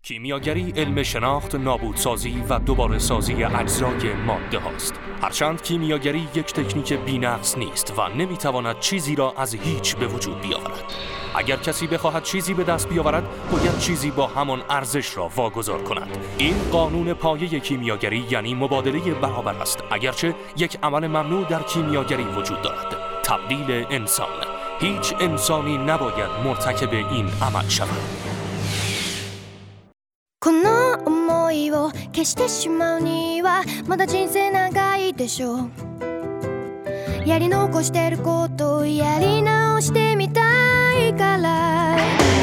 کیمیاگری علم شناخت، نابودسازی و دوباره سازی اجزای ماده هاست. هرچند کیمیاگری یک تکنیک بی‌نقص نیست و نمیتواند چیزی را از هیچ به وجود بیاورد. اگر کسی بخواهد چیزی به دست بیاورد، باید چیزی با همان ارزش را واگذار کند. این قانون پایه کیمیاگری یعنی مبادله برابر است. اگرچه یک عمل ممنوع در کیمیاگری وجود دارد: تبدیل انسان. هیچ انسانی نباید مرتکب این عمل شود. この想いを消してしまうにはまだ人生長いでしょう。やり残してることをやり直してみたいから。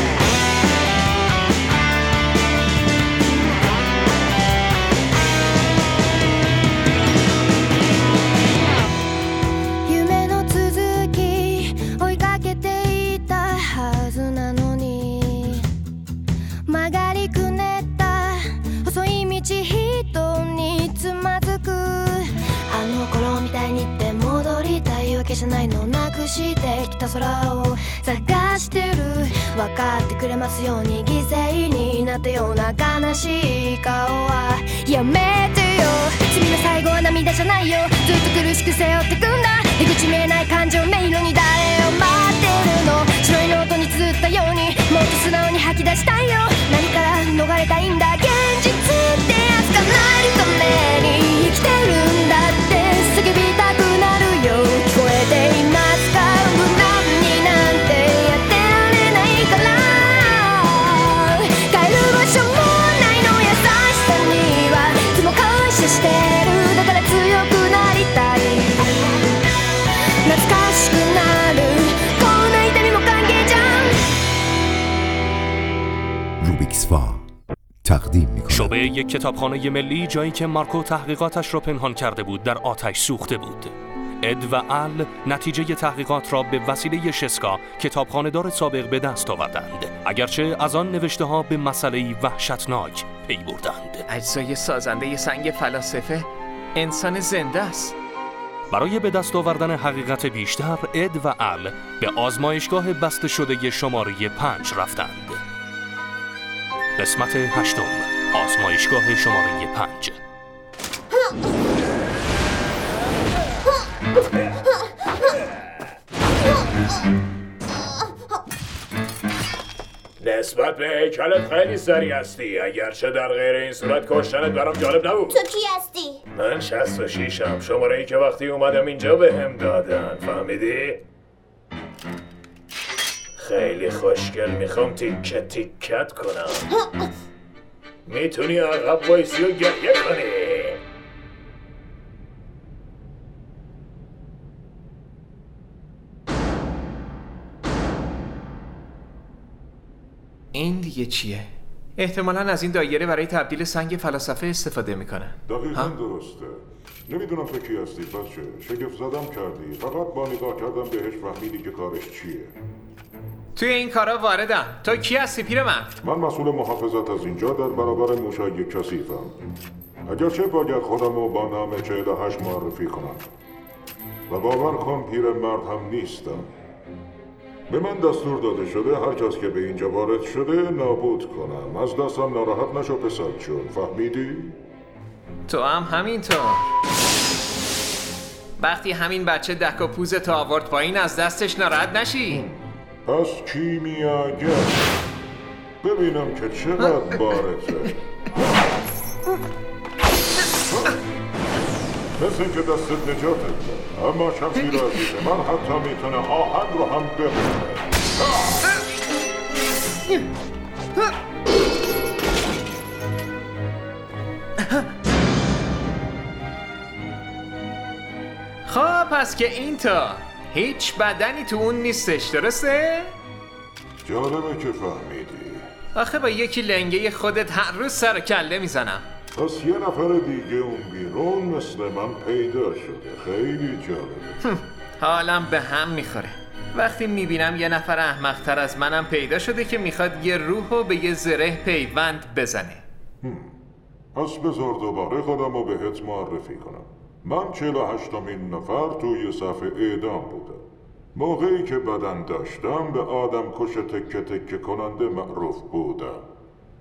夢の続き追いかけていたはずなのに、曲がりくね細い道人につまずく。あの頃みたいにって戻りたいわけじゃないの。なくしてきた空を探してる。分かってくれますように犠牲になったような悲しい顔はやめてよ。罪の最後は涙じゃないよ。ずっと苦しく背負ってくんだ。出口見えない感情迷路に誰を待ってるの。白いノートに綴ったようにもっと素直に吐き出したいよ。何から逃れたいんだ。現実ってやつかないために生きてるんだって叫びたくなるよ。聞こえていますか。無難になんてやってられないから。帰る場所もないの。優しさにはいつも感謝してる。だから強くなりたい。懐かしくなる。こんな痛みも歓迎じゃん。 روبیکس فا تقدیم می‌کند. شعبه یک کتابخانه ملی، جایی که مارکو تحقیقاتش را پنهان کرده بود، در آتش سوخته بود. اد و ال نتیجه تحقیقات را به وسیله شسکا، کتابخانه‌دار سابق، به دست آوردند. اگرچه از آن نوشته‌ها به مسئله‌ای وحشتناک پی بردند. اجزای سازنده سنگ فلاسفه انسان زنده است. برای به دست آوردن حقیقت بیشتر، اد و ال به آزمایشگاه بسته شده شماره 5 رفتند. قسمت 8: آزمایشگاه شماره 5. نسبت به هیکلت خیلی سریع هستی، اگرچه در غیر این صورت کشتنت برام جالب نبود. تو کی هستی؟ من 66م، شماره ای که وقتی اومدم اینجا به هم دادن، فهمیدی؟ خیلی خوشگل، میخوام تیکت تیکت کنم. میتونی عقب وایسی و گریه کنی. این دیگه چیه؟ احتمالاً از این دایره برای تبدیل سنگ فلاسفه استفاده میکنه. دقیقاً درسته. نمیدونم تو کی هستی بچه. شگفت زدم کردی. فقط با نگاه کردم بهش فهمیدی که کارش چیه. توی این کارا واردم. تو کی هستی پیرمرد؟ من مسئول محافظت از اینجا در برابر موشای کثیفم. اگرچه باید خودم رو با نام 48 معرفی کنم و باور کن پیرمرد هم نیستم. به من دستور داده شده هر کس که به اینجا وارد شده نابود کنم. از دستم ناراحت نشو پسر جون، فهمیدی؟ تو هم همینطور. وقتی همین بچه دک و پوزت آورد پایین از دستش ناراحت نشی. پس کیمیاگر ببینم که چقدر بارته. مثل اینکه دستت نجاتت داد، اما شخصی را عزیزه من حتی میتونه آهن رو هم ببینه. خب پس که اینطور هیچ بدنی تو اون نیستش، درسته؟ جالبه که فهمیدی. آخه با یکی لنگه خودت هر روز سر کله میزنم. پس یه نفر دیگه اون بیرون مثل من پیدا شده. خیلی جالبه. حالم به هم میخوره وقتی میبینم یه نفر احمق‌تر از منم پیدا شده که میخواد یه روحو به یه زره پیوند بزنه. پس بذار دوباره خودم رو بهت معرفی کنم. من 48مین نفر توی صف اعدام بودم. موقعی که بدن داشتم به آدم کش تکه تکه کننده معروف بودم.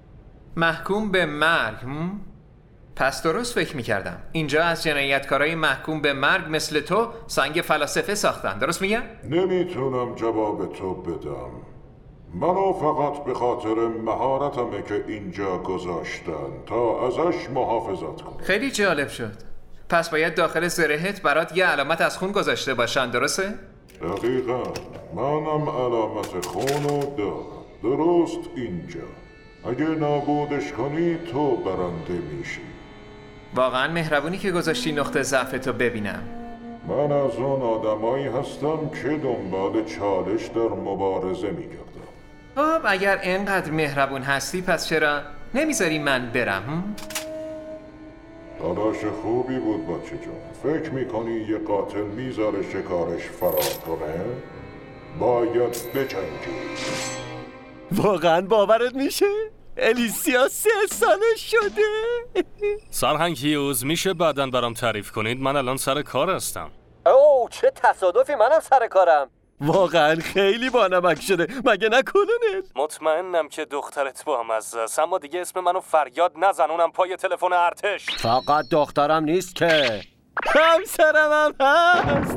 محکوم به مرگ. پس درست فکر میکردم. اینجا از جنایتکارای محکوم به مرگ مثل تو سنگ فلاسفه ساختن. درست میگم؟ نمیتونم جواب تو بدم. منو فقط به خاطر مهارتمه که اینجا گذاشتن تا ازش محافظت کنم. خیلی جالب شد. پس باید داخل زرهت برات یه علامت از خون گذاشته باشن، درسته؟ دقیقا. منم علامت خونو دارم. درست اینجا. اگه نابودش کنی تو برنده میشی. واقعا مهربونی که گذاشتی نقطه ضعفتو ببینم. من از اون آدمایی هستم که دنبال چالش در مبارزه میگردم. خب اگر اینقدر مهربون هستی پس چرا نمیذاری من برم؟ تلاش خوبی بود بچه جون. فکر میکنی یه قاتل میذاره شکارش فرار کنه؟ باید بجنگی. واقعا باورت میشه؟ الیسیا 3 سالش شده. سرهنگ هیوز میشه بعداً برام تعریف کنید؟ من الان سر کار هستم. اوه چه تصادفی، منم سر کارم. واقعا خیلی بانمک شده، مگه نه کلونل؟ مطمئنم که دخترت با هم است، اما دیگه اسم منو فریاد نزنونم پای تلفن ارتش. فقط دخترم نیست که همسرم هم هست.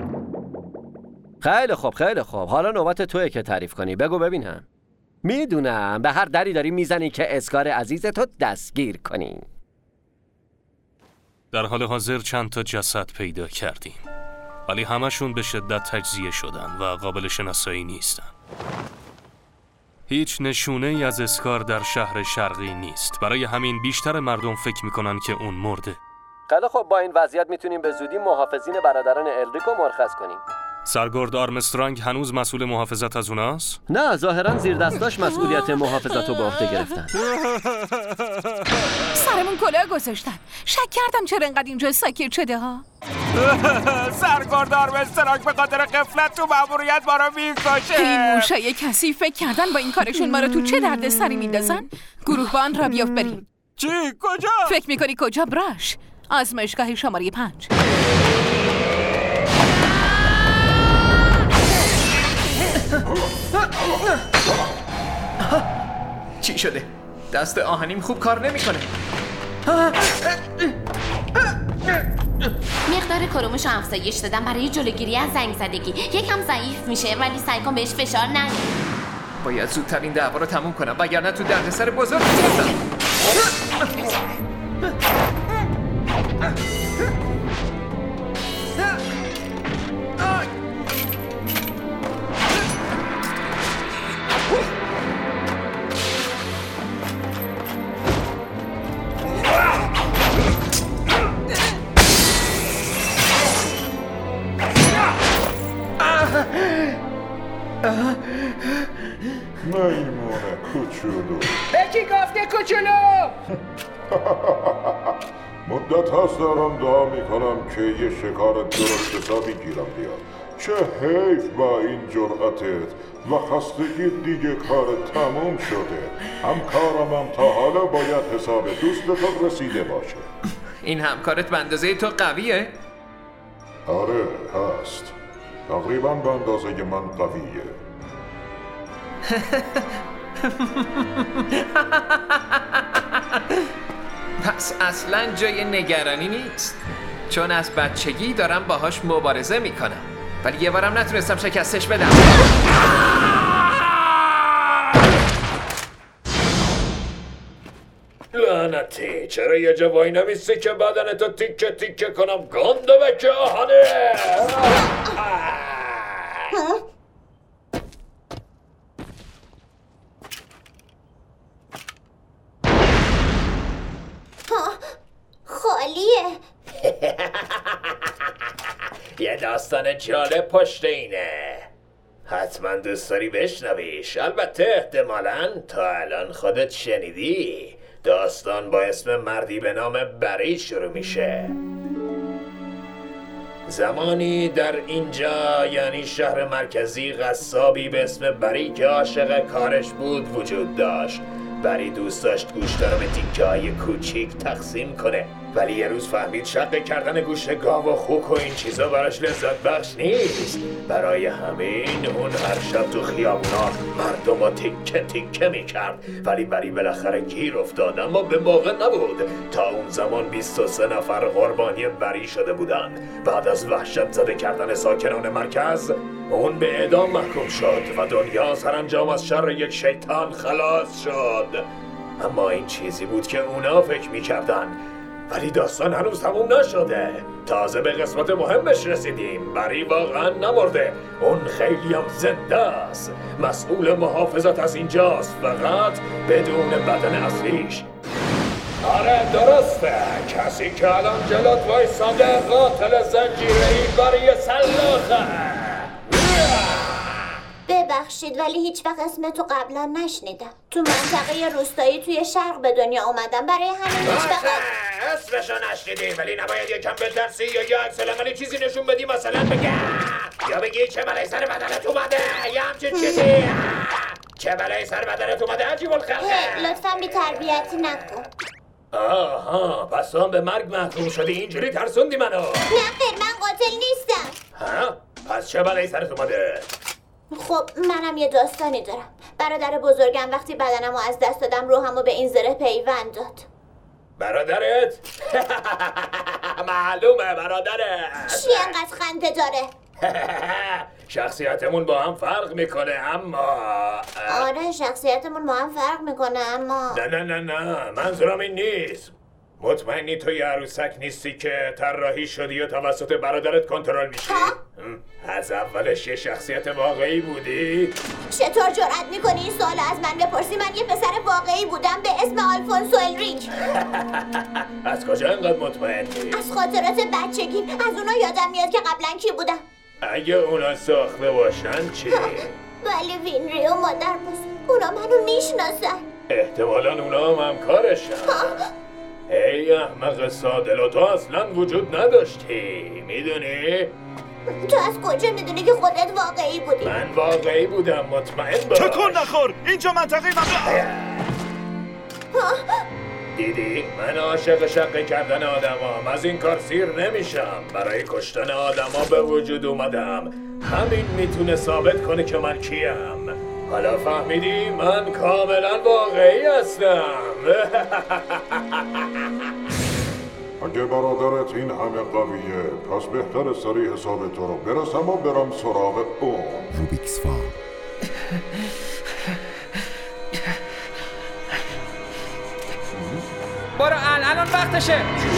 خیلی خوب حالا نوبت توئه که تعریف کنی. بگو ببینم. میدونم به هر دری داری میزنی که اسکار عزیزتو دستگیر کنی. در حال حاضر چند تا جسد پیدا کردیم، ولی همشون به شدت تجزیه شدن و قابل شناسایی نیستن. هیچ نشونه ای از اسکار در شهر شرقی نیست. برای همین بیشتر مردم فکر میکنن که اون مرده. خیلی خب با این وضعیت میتونیم به زودی محافظین برادران الریکو مرخص کنیم. سرگرد آرمسترانگ هنوز مسئول محافظت از اوناست؟ نه، ظاهراً زیر دستاش مسئولیت محافظت رو به عهده گرفتن. سرمون کلاه گذاشتن. شک کردم چرا انقدر اینجا ساکت شده ها. سرگرد آرمسترانگ به خاطر غفلت تو مأموریت ما رو میکشه. این موشای کسی فکر کردن با این کارشون ما رو تو چه درد سری میندازن؟ گروهبان را بیافت بریم. چی؟ کجا؟ فکر میکنی کجا؟ براش آزمایشگاه شماره 5. چی شده؟ دست آهنیم خوب کار نمیکنه. مقدار کرومش رو افزایش دادم برای جلوگیری از زنگ زدگی. یکم ضعیف میشه ولی سعی کن بهش فشار ندی. باید زودتر این دعوا رو تموم کنم وگرنه تو دردسر بزرگ میافتم. میمونه کوچولو. به کی گفته کوچولو؟ مدت هست دارم دعا میکنم که یه شکار درست حسابی گیرم بیاد. چه حیف با این جرأتت و خستگی دیگه کار تموم شده. همکارم تا حالا باید حساب دوستت رسیده باشه. این همکارت به اندازه تو قویه؟ آره هست. تقریبا به اندازه من قویه. پس اصلا جای نگرانی نیست، چون از بچگی دارم باهاش مبارزه میکنم ولی یه بارم نتونستم شکستش بدم. لعنتی، چرا یه جا وای نمیستی که بدنتو تیکه تیکه کنم؟ گنده بکه آهنه. خالیه. یه داستان جالب پشت اینه، حتما دوست داری بشنویش. البته احتمالاً تا الان خودت شنیدی. داستان با اسم مردی به نام بری شروع میشه. زمانی در اینجا، یعنی شهر مرکزی، قصابی به اسم بری که عاشق کارش بود وجود داشت. بری دوست داشت گوشت رو به تیکه‌های کوچیک تقسیم کنه، ولی یه روز فهمید شقه کردن گوشت گاو و خوک و این چیزا براش لذت بخش نیست. برای همین اون هر شب تو خیابونا مردم رو تیکه تیکه میکرد، ولی بری بالاخره گیر افتاد، اما به موقع نبود. تا اون زمان 23 نفر قربانی بری شده بودن. بعد از وحشت زده کردن ساکنان مرکز اون به اعدام محکوم شد و دنیا سرانجام از شر یک شیطان خلاص شد. اما این چیزی بود که اونا فکر میکردن، ولی داستان هنوز تموم نشده. تازه به قسمت مهمش رسیدیم. بری واقعا نمرده، اون خیلی هم زنده است. مسئول محافظت از اینجاست، فقط بدون بدن اصلیش. آره درسته، کسی که الان جلوت وایساده قاتل زنجیره‌ای بری سلاخه. ببخشید ولی هیچ وقت اسمتو قبلا نشنیدم. تو منطقه روستایی توی شرق به دنیا اومدم، برای همین هیچ وقت اسمشو نشنیدی، ولی نباید یکم بترسی یا یه عکس العملی چیزی نشون بدی، مثلا بگی یا بگی چه بلایی سر بدنت اومده یا همچین چیزی. چه بلایی سر بدنت اومده عجیب الخلقه. لطفاً بی تربیتی نکن. آها، پس تو هم به مرگ محکوم شدی، اینجوری ترسوندی منو. نه خیر، من قاتل نیستم. ها؟ پس چه بلایی سرت اومده؟ خب منم یه داستانی دارم. برادر بزرگم وقتی بدنمو از دست دادم روحمو به این زره پیوند داد. برادرت؟ معلومه برادرت. چی انقدر خنده داره؟ شخصیتمون با هم فرق میکنه اما آره شخصیتمون با هم فرق میکنه اما نه منظورم این نیست. مطمئنی تو یه عروسک نیستی که طراحی شدی و توسط برادرت کنترل میشی؟ از اولش یه شخصیت واقعی بودی؟ چطور جرأت میکنی این سوال از من بپرسی؟ من یه پسر واقعی بودم به اسم آلفونسو الریک. از کجا اینقدر مطمئنی؟ از خاطرات بچگیم، از اونا یادم میاد که قبلا کی بودم. اگه اونا ساخته باشن چی؟ ولی وینری و مادر بزرگ اونا منو میشناسن. احتمالاً اونا هم همکارشن. ای احمق سادل، تو اصلا وجود نداشتی، میدونی؟ تو از کجا میدونی که خودت واقعی بودی؟ من واقعی بودم، مطمئن باش. تکون نخور، اینجا منطقه دیدی؟ من عاشق شقه کردن آدمام، از این کار سیر نمیشم. برای کشتن آدما به وجود اومدم. همین میتونه ثابت کنه که من کیم. حالا فهمیدی؟ من کاملا واقعی هستم. اگه برادرت این همه قویه، پس بهتر سریع حساب تو رو برسم و برم سراغ اون. روبیکس فار. برو الان وقتشه.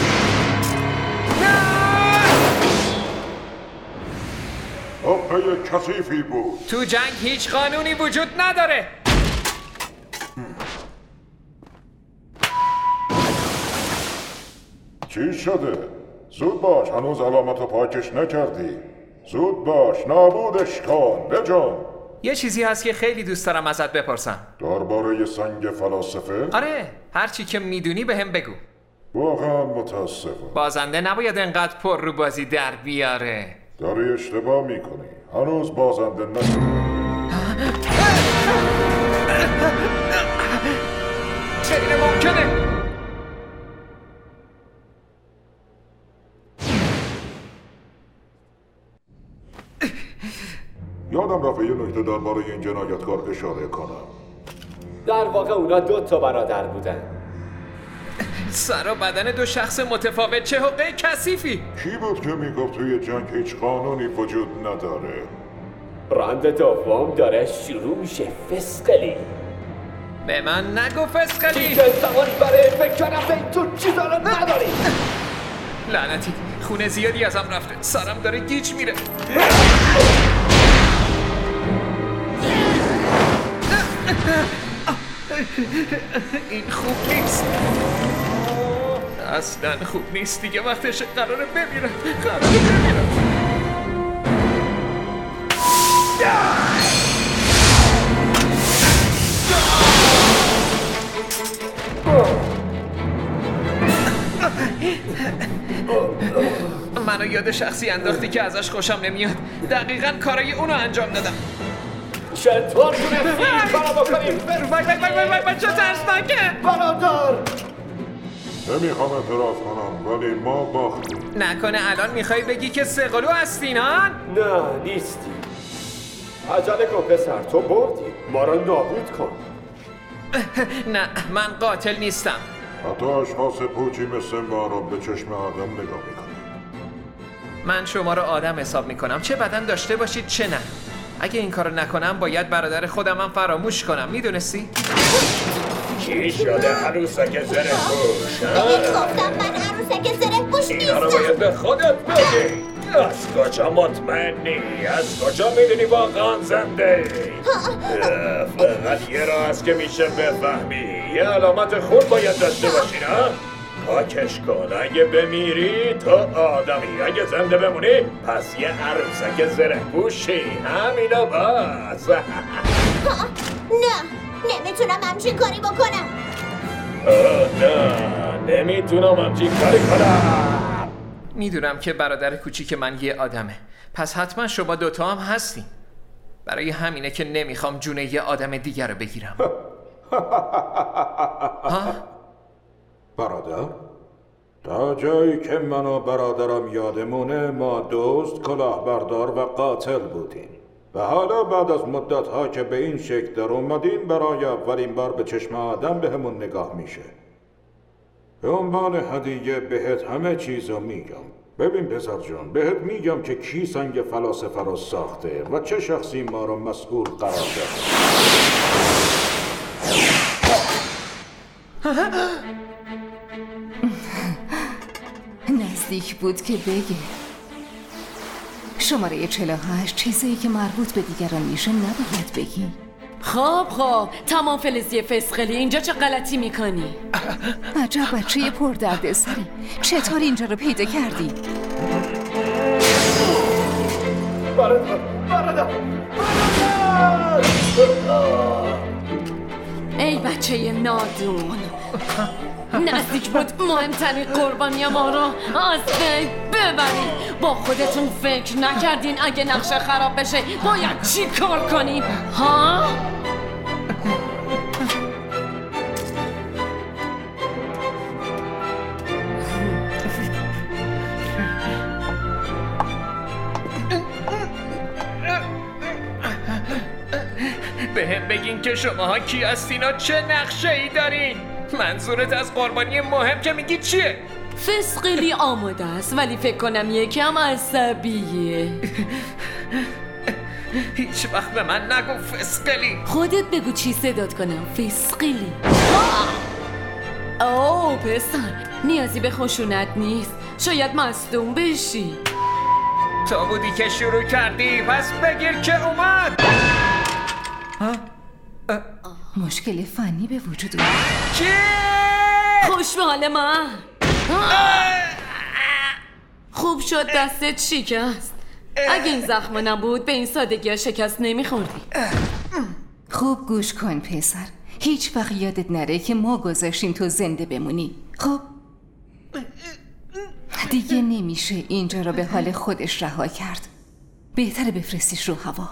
حقه کثیفی بود. تو جنگ هیچ قانونی وجود نداره. چی شده؟ زود باش، هنوز علامتو پاکش نکردی. زود باش، نابودش کن، بجان. یه چیزی هست که خیلی دوست دارم ازت بپرسم. درباره سنگ فلاسفه؟ آره، هر چی که میدونی بهم بگو. واقعا متاسفم. بازنده نباید انقدر پر رو بازی در بیاره. داری اشتباه میکنی. هنوز بازنده نشد. غیر ممکنه. یادم رفت یه نکته درباره این جنایتکار اشاره کنم. در واقع اونا 2 برادر بودن. سر و بدن 2 شخص متفاوت، چه حقه کثیفی. کی بود که میگفت توی جنگ هیچ قانونی وجود نداره؟ راند دوم داره شروع میشه. فسقلی. به من نگو فسقلی. چیز زمان برای فکر کردن تو چیزا رو نداری. لعنتی، خونه زیادی ازم رفته، سرم داره گیج میره. این خوب نیست، اصلا خوب نیست. دیگه وقتش قراره بمیرم. منو یاد شخصی انداختی که ازش خوشم نمیاد. دقیقاً کارای اونو انجام دادم. چطور تونستی این کارو بکنی؟ وای چه ترسناکه. برادر نمیخوام اعتراف کنم ولی ما باختیم. نکنه الان میخوای بگی که سقلو هستین ها؟ نه نیستی. عجله کن پسر، تو بردی. ما رو نابود کن. نه من قاتل نیستم. حتی اشخاص پوچی مثل ما رو به چشم آدم نگاه میکنی. من شما رو آدم حساب میکنم، چه بدن داشته باشید چه نه. اگه این کارو نکنم باید برادر خودم هم فراموش کنم، میدونستی؟ چی شده عروسک زره پوش؟ بهت گفتم من عروسک زره پوش نیستم. اینا رو باید به خودت بگی. از کجا مطمئنی؟ از کجا میدونی واقعا زنده ای؟ فقط یه راه هست که میشه بفهمی. یه علامت خون باید داشته باشی نه؟ پاکش کن. اگه بمیری تو آدمی، اگه زنده بمونی پس یه عروسک زره پوشی. همینا باز. نه نمیتونم همچین کاری بکنم. نه نمیتونم همچین کاری کنم. میدونم که برادر کوچیک من یه آدمه، پس حتما شما دوتا هم هستین. برای همینه که نمیخوام جون یه آدم دیگر رو بگیرم. برادر؟ تا جایی که من و برادرم یادمونه ما دوست، کلاهبردار و قاتل بودیم و حالا بعد از مدت‌ها که به این شکل در اومدیم برای اولین بار به چشم آدم به همون نگاه میشه. به عنوان هدیه بهت همه چیزو میگم. ببین پسر جان، بهت میگم که کی سنگ فلاسفه رو ساخته و چه شخصی ما رو مسئول قرار داده. نزدیک بود که بگه. شماره 48 چیزایی که مربوط به دیگران میشه نباید بگی. خب تمام فلزی فسقلی، اینجا چه غلطی میکنی؟ عجب بچه پردردسری، چطور اینجا رو پیدا کردی؟ برادر ای بچه نادون، نزدیک بود مهمترین قربانی ما رو از بین ببرید. با خودتون فکر نکردین اگه نقشه خراب بشه باید چی کار کنیم ها؟ بهم بگین که شماها کی هستین و چه نقشه ای دارین؟ منظورت از قربانی مهم که میگی چیه؟ فسقلی آماده است ولی فکر کنم یکم عصبیه. هیچ وقت به من نگو فسقلی. خودت بگو چی صدات کنم. فسقلی. اوه پسر، نیازی به خشونت نیست، شاید مصدوم بشی. تا بودی که شروع کردی پس بگیر که اومد. مشکل فنی به وجود اومد. چی؟ خوش به حال من. خوب شد دستت شکست. اگه این زخم نبود به این سادگی ها شکست نمیخوردی. خوب گوش کن پسر، هیچ وقت یادت نره که ما گذاشتیم تو زنده بمونی. خب دیگه نمیشه اینجا رو به حال خودش رها کرد. بهتره بفرستیش رو هوا.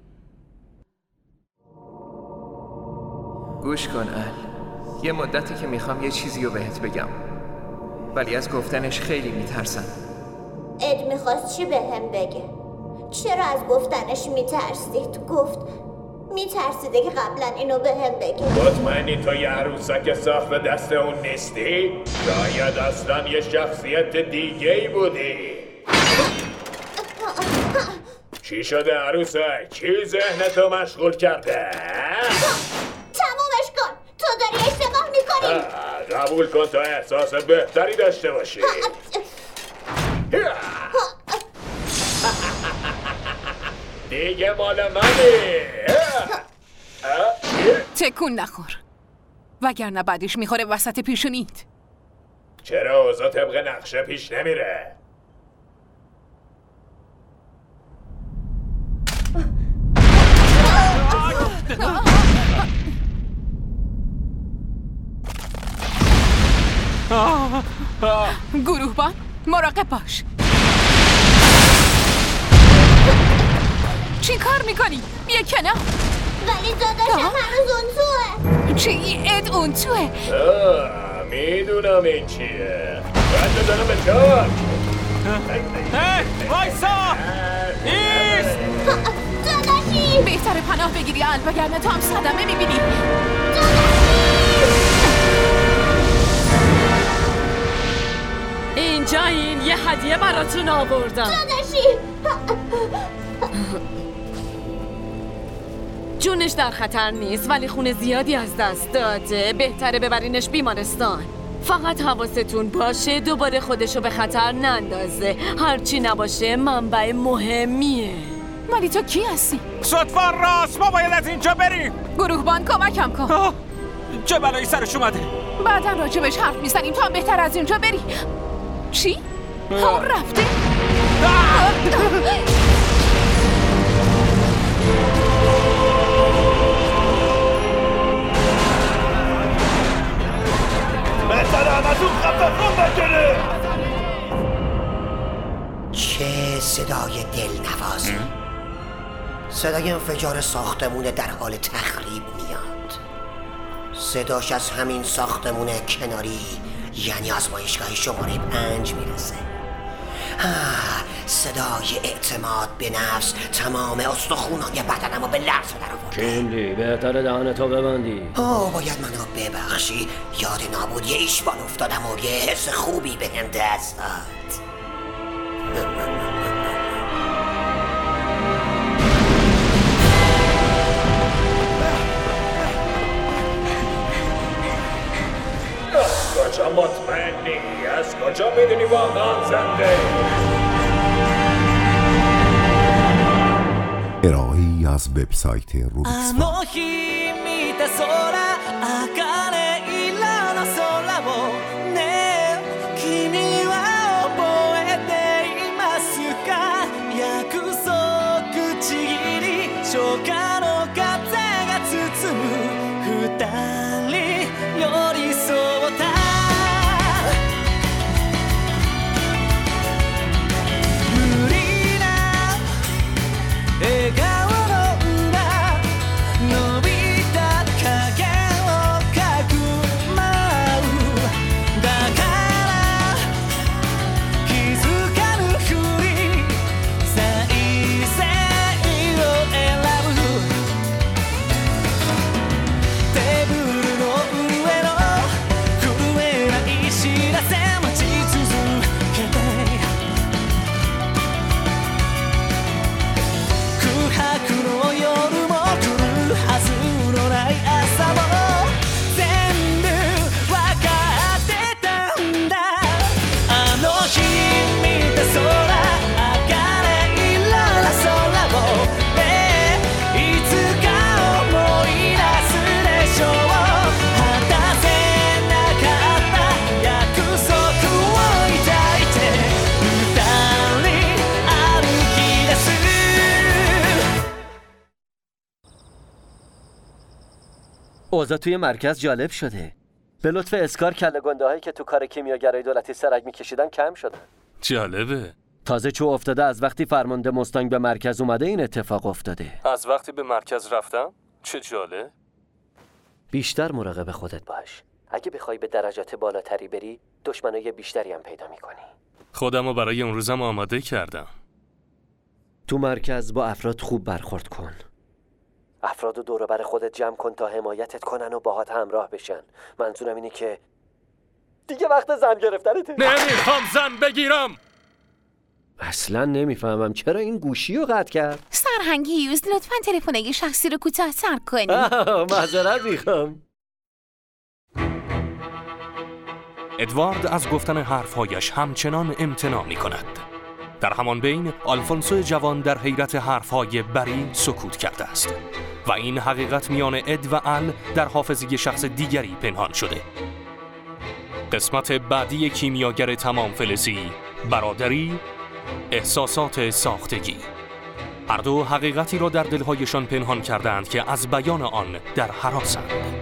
گوش کن یه مدتی که میخوام یه چیزی رو بهت بگم ولی از گفتنش خیلی میترسم. اد میخواست چی بهم بگه؟ چرا از گفتنش میترسید؟ گفت میترسیده که قبلا اینو بهم بگه. مطمئنی تو یه عروسک ساخت دست اون نیستی؟ شاید اصلا یه شخصیت دیگه ای بودی. چی شده عروسک؟ چی ذهنتو مشغول کرده؟ تمومش کن، تو داری اشتباه میکنی. قبول کن تا احساس بهتری داشته باشی. دیگه مال منی. تکون نخور وگرنه بعدش میخوره وسط پیشونیت. چرا اوضاع طبق نقشه پیش نمیره؟ گروهبان مراقب باش. چی کار میکنی؟ بیا کنار. ولی داداشم هنوز اون توه. چی؟ اد اون توه؟ میدونم این چیه. باید بزنم به کار. وایسا! ایست! داداشی! بهتره پناه بگیری ال وگرنه تو هم صدمه میبینی. اینجا این یه هدیه براتون آوردم. داداشی! جونش در خطر نیست ولی خون زیادی از دست داده. بهتره ببرینش بیمارستان. فقط حواستون باشه دوباره خودشو به خطر نندازه. هرچی نباشه منبع مهمیه. ولی تو کی هستی؟ صدفا راست، ما باید از اینجا بریم. گروهبان کمکم کن. چه بلایی سرش اومده؟ بعداً راجبش حرف میزنیم، تو هم بهتر از اینجا بری. چی؟ اون رفته؟ چه صدای دلنوازی. صدای انفجار ساختمون در حال تخریب میاد. صداش از همین ساختمون کناری یعنی آزمایشگاه شماره 5 میرسه. صدای اعتماد به نفس تمام استخونای بدنمو به لرزه در آورده. کیملی بهتره دهنتو ببندی. باید منو ببخشی، یاد نابودی ایشبان افتادم و یه حس خوبی بهم دست داد. از کجا مطمئنی؟ از کجا میدونی واقعا زنده؟ ارائه‌ای از وبسایت روبیکسفان. اوضاع توی مرکز جالب شده. به لطف اسکار کله گنده هایی که تو کار کیمیاگرای دولتی سرک میکشیدن کم شدن. جالبه. تازه چو افتاده از وقتی فرمانده مستانگ به مرکز اومده این اتفاق افتاده. از وقتی به مرکز رفتم؟ چه جالب. بیشتر مراقب خودت باش. اگه بخوای به درجات بالاتری بری دشمنای بیشتری هم پیدا میکنی. خودمو برای اون روزم آماده کردم. تو مرکز با افراد خوب برخورد کن. افرادو دور بر خودت جمع کن تا حمایتت کنن و باهات همراه بشن. منظورم اینه که دیگه وقت زن گرفتنته. نمیخوام زن بگیرم. اصلا نمیفهمم چرا این گوشی رو قطع کرد. سرهنگ هیوز لطفاً تلفن‌های شخصی رو کوتاه‌تر کنی. معذرت میخوام. ادوارد از گفتن حرفهایش همچنان امتناع میکند. در همان بین آلفونسو جوان در حیرت حرفهای بری سکوت کرده است و این حقیقت میان اد و ال در حافظه شخص دیگری پنهان شده. قسمت بعدی کیمیاگر تمام فلزی، برادری، احساسات ساختگی. هر دو حقیقتی را در دلهایشان پنهان کردند که از بیان آن در هراسند.